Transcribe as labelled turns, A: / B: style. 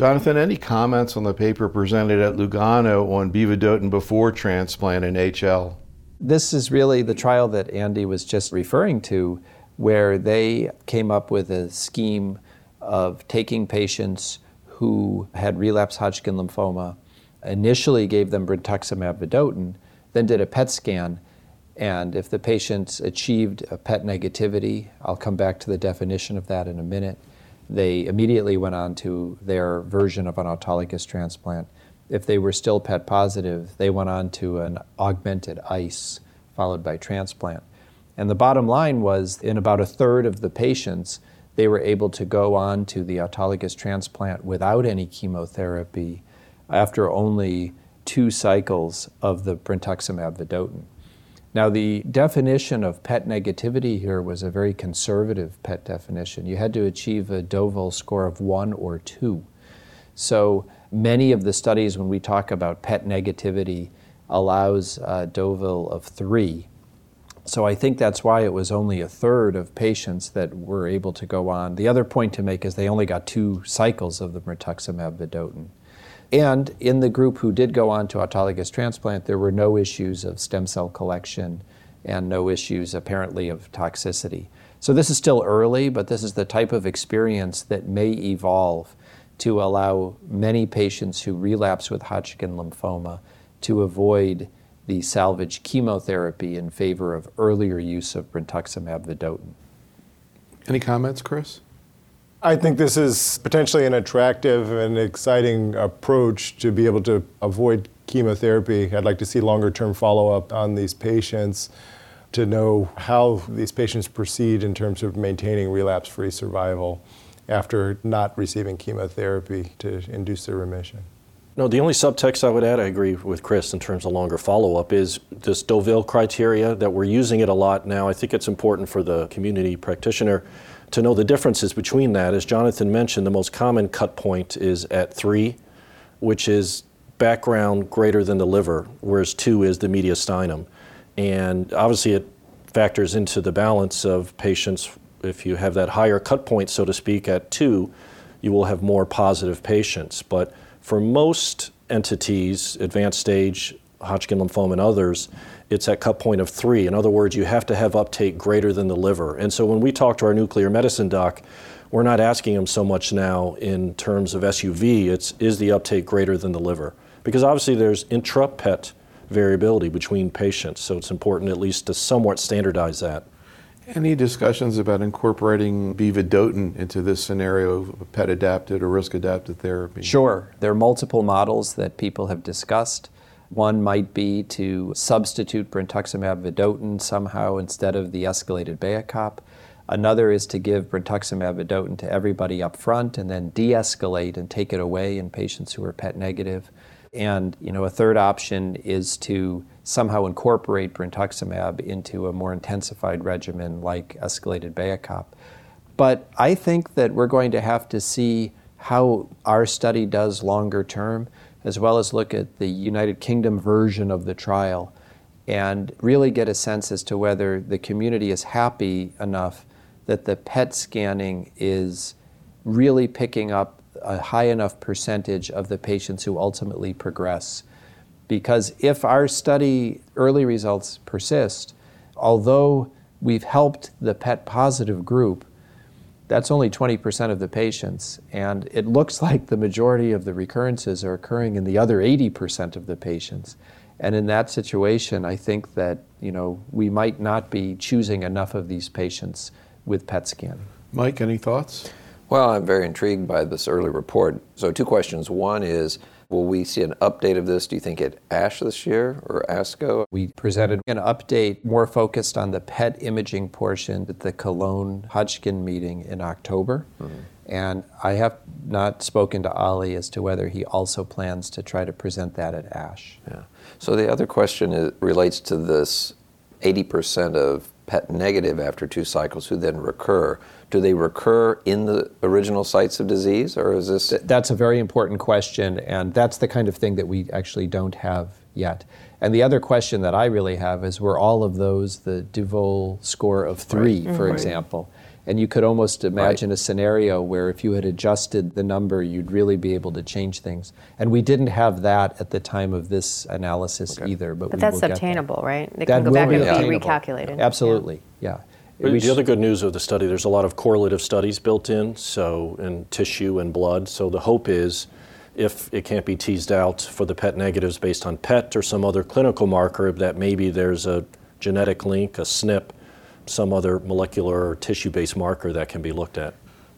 A: Jonathan, any comments on the paper presented at Lugano on Bivadotin before transplant in HL?
B: This is really the trial that Andy was just referring to, where they came up with a scheme of taking patients who had relapsed Hodgkin lymphoma, initially gave them brentuximab vedotin, then did a PET scan, and if the patients achieved a PET negativity, I'll come back to the definition of that in a minute, they immediately went on to their version of an autologous transplant. If they were still PET positive, they went on to an augmented ICE followed by transplant. And the bottom line was, in about a third of the patients, they were able to go on to the autologous transplant without any chemotherapy after only 2 cycles of the brentuximab vedotin. Now, the definition of PET negativity here was a very conservative PET definition. You had to achieve a Deauville score of 1 or 2. So many of the studies, when we talk about PET negativity, allows Deauville of 3. So I think that's why it was only a third of patients that were able to go on. The other point to make is they only got 2 cycles of the brentuximab vedotin. And in the group who did go on to autologous transplant, there were no issues of stem cell collection and no issues apparently of toxicity. So this is still early, but this is the type of experience that may evolve to allow many patients who relapse with Hodgkin lymphoma to avoid the salvage chemotherapy in favor of earlier use of brentuximab vedotin.
A: Any comments, Chris?
C: I think this is potentially an attractive and exciting approach to be able to avoid chemotherapy. I'd like to see longer-term follow-up on these patients to know how these patients proceed in terms of maintaining relapse-free survival after not receiving chemotherapy to induce their remission.
D: No, the only subtext I would add, I agree with Chris in terms of longer follow-up, is this Deauville criteria that we're using it a lot now. I think it's important for the community practitioner to know the differences between that. As Jonathan mentioned, the most common cut point is at 3, which is background greater than the liver, whereas 2 is the mediastinum. And obviously it factors into the balance of patients. If you have that higher cut point, so to speak, at 2, you will have more positive patients. But for most entities, advanced stage, Hodgkin lymphoma and others, it's at cut point of 3. In other words, you have to have uptake greater than the liver. And so when we talk to our nuclear medicine doc, we're not asking them so much now in terms of SUV, it's is the uptake greater than the liver? Because obviously there's intra-PET variability between patients, so it's important at least to somewhat standardize that.
A: Any discussions about incorporating Bivadotin into this scenario of PET-adapted or risk-adapted therapy?
B: Sure. There are multiple models that people have discussed. One might be to substitute brentuximab vedotin somehow instead of the escalated Bayakop. Another is to give brentuximab vedotin to everybody up front and then de-escalate and take it away in patients who are PET negative. And a third option is to somehow incorporate brentuximab into a more intensified regimen like escalated Bayakop. But I think that we're going to have to see how our study does longer term, as well as look at the United Kingdom version of the trial and really get a sense as to whether the community is happy enough that the PET scanning is really picking up a high enough percentage of the patients who ultimately progress. Because if our study early results persist, although we've helped the PET positive group, that's only 20% of the patients, and it looks like the majority of the recurrences are occurring in the other 80% of the patients. And in that situation, I think that we might not be choosing enough of these patients with PET scanning.
A: Mike, any thoughts?
E: Well, I'm very intrigued by this early report. So 2 questions. One is, will we see an update of this, do you think, at ASH this year or ASCO?
B: We presented an update more focused on the PET imaging portion at the Cologne Hodgkin meeting in October. Mm-hmm. And I have not spoken to Ali as to whether he also plans to try to present that at ASH.
E: Yeah. So the other question relates to this 80% of PET negative after 2 cycles who then recur. Do they recur in the original sites of disease, or is this?
B: That's a very important question, and that's the kind of thing that we actually don't have yet. And the other question that I really have is, were all of those the Deauville score of 3, for example? And you could almost imagine a scenario where if you had adjusted the number, you'd really be able to change things. And we didn't have that at the time of this analysis either. But
F: that's
B: we will
F: obtainable, right? They
B: That
F: can go
B: will
F: back
B: be
F: and be
B: obtainable.
F: recalculated.
B: Absolutely, yeah.
D: But the other good news of the study, there's a lot of correlative studies built in, so in tissue and blood. So the hope is, if it can't be teased out for the PET negatives based on PET or some other clinical marker, that maybe there's a genetic link, a SNP, some other molecular or tissue-based marker that can be looked at.